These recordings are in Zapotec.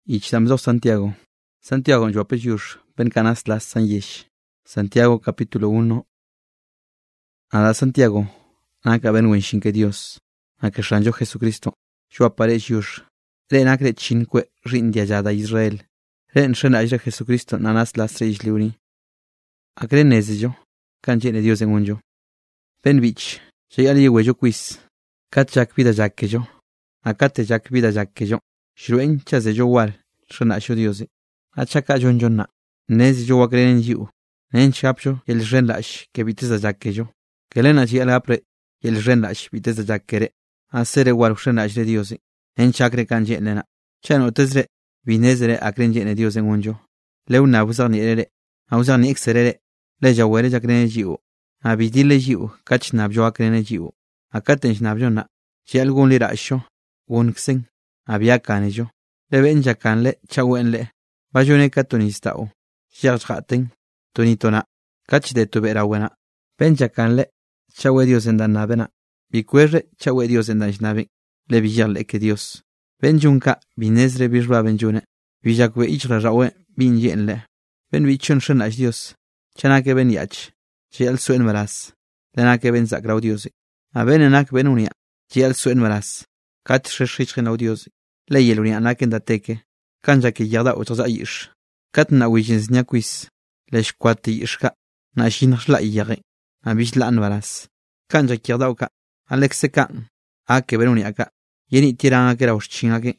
Ich tamzo Santiago. Santiago yo apelliush, ben canas las sanyesh. Santiago capítulo 1. Ada Santiago, naka ben wenshin que Dios, naka shanjo Jesucristo, yo apareciush. Re nakre chinkwe rindia yada Israel. Re nshena aire Jesucristo nanas las reish liuni. Akre nezillo, kanjene Dios en unjo. Ben bich, shayali yewejo quiz. Kat jak vida jakkejo. Akate jak vida jakkejo. Shiruen chazejo war, shana sho Dios. Achaka jonjonna. Nezillo wakren yu. Nen chapcho el renlash que viteza jakkejo. Kelena chi alapre el renlash viteza jakkere. Asere war shana de Dios. En chakre kanje lena. Chano tezre vinezre akrenje ne Dios en unjo. Leuna abusani ere. Abusani exerere. Le jawere jakren jiu. Abidile jiu. Kach nabjo akren jiu. Akaten nabjona. Si algún lirasho. Unxen. Había canejo. Le ven jacanle chawenle. Bayone katonistao. Jarjaten. Tonitona. Kach de tu vera buena. Ben jacanle. Chawe Dios en danabena. Bicuerre chawe Dios en danabena. Le villarle que Dios. Ben junka, binezre birba benjune. Viljakwe ichra rawe, bin yenle. Ben bichon shenash Dios. Chanake ben yach. Chial suen maras. Lenake ben zagrau Dios. A ben enak ben unia. Chial suen maras. Kat shishichenau Dios. Le yelunia anaken da teke. Kanja que yada otra yish. Kat na wijins nyaquis. Le shquati ishka. Na shinashla yare. Na bishla anvaras. Kanja kirdauka. Alexeka. Ake ben uniaka. Yeni tiranga que raus chingake.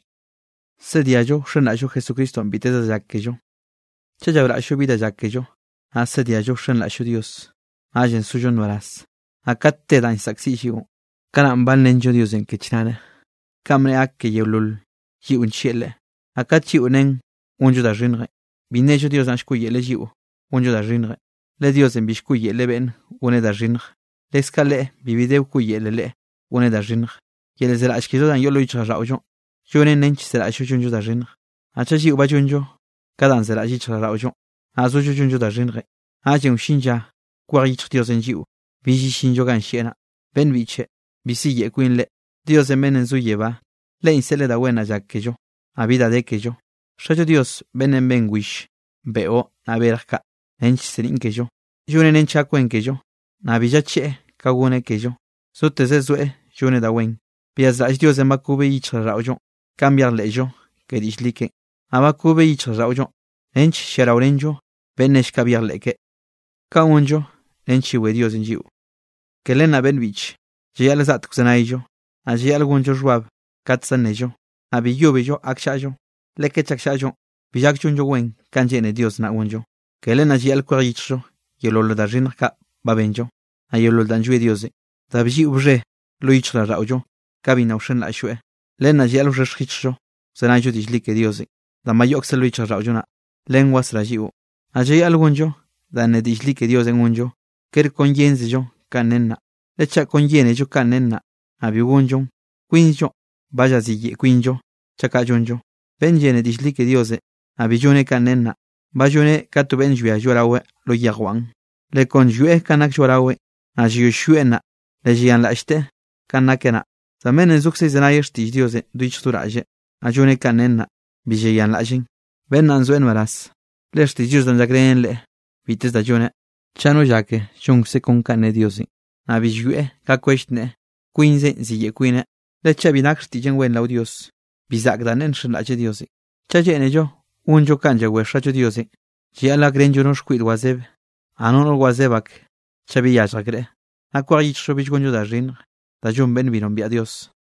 Se diajo, shenlajo Jesucristo en viteza yakkejo. Chayabra sho vida yakkejo. A se diajo shenlajo Dios. Ayen suyo nueras. Akat te dan saxijo. Carambal nenjo Dios en kechnane. Kamre akke yulul. Yi unchele. Akat chi unen. Unjo da rinre. Binejo Dios anshku yele jiu. Unjo da rinre. Le Dios en bishku yele ben. Une da rinre. Le skale bivideu ku yele le. Une da rinre. Yele zera ashkizo dan yolo ichra raujo. Yone nench zera asho junjo da rinre. Achaji uba junjo. Kadan zera ichra raujo. Azo junjo da rinre. Aje un shinja. Kwa ichra Dios en jiu. Biji shinjo gan shiena. Ben biche. Bisi ye quinle. Dios en menen zu yeba. Le insele da buena ya que yo. A vida de que yo. Shayo Dios ben en ben wish. Beo na verka. Nench serin que yo. Yone nencha cuen que yo. Na villache. Kagune que yo. Sute zezue. Yone da wen. Biazaj Dios en bakube ichra raujo. Cambiarle yo. Que dislique. Abakube ichra raujo. Nench sheraurenjo. Ben nesh cambiarle que. Kaunjo. Nenchi we Dios en jiu. Que lena ben bich. Jial zat kusanaijo. Allí algún yo ruab. Katsanejo. Abiyube yo akshajo. Leke chakshajo. Bijakchun yo wen. Kanjene Dios na unjo. Que lena jial kuaricho. Yololo da rinka. Babenjo. Ayolol dan jue Dios. Tabji ubre. Lo ichra raujo. Kabina ushen la shue. Lena jial reshkicho. Sanajo dishlike Dios. Da mayok se lo ichra raujona. Lenguas rajiu. Allí algún yo. Da ne dishlike Dios en unjo. Ker conyense yo. Kanenna. Lecha conjene yo kanenna. Abigunjo. Quinjo. Vaya si quinjo. Chakajonjo. Benjene dishlike Dios. Abijone kanenna. Bajone katu benjue jorawe. Lo yagwan. Le conjue kanak jorawe. Ajiu shuena. Le jian la este. Kanakena. Zamenen zukse zenayesh Dios. Duichturaje. Ajone kanenna. Bijayan la jin. Ben anzuen maras. Le Dios dan jagreenle. Vites da jone. Chano jake. Shungse con kane Dios. Abijue. Kakweshne. Quinze ziye quine. Le chabinak stijen wen lau Dios. Bizagdanen shenlache Dios. Chajene yo. Unjo kanja weshacho Dios. Jia la grenjo no shquid wazeb. Anon wazebak. Chabiyajagre. Aqua yichobich gonjo da rin. Da jumben binon bia Dios.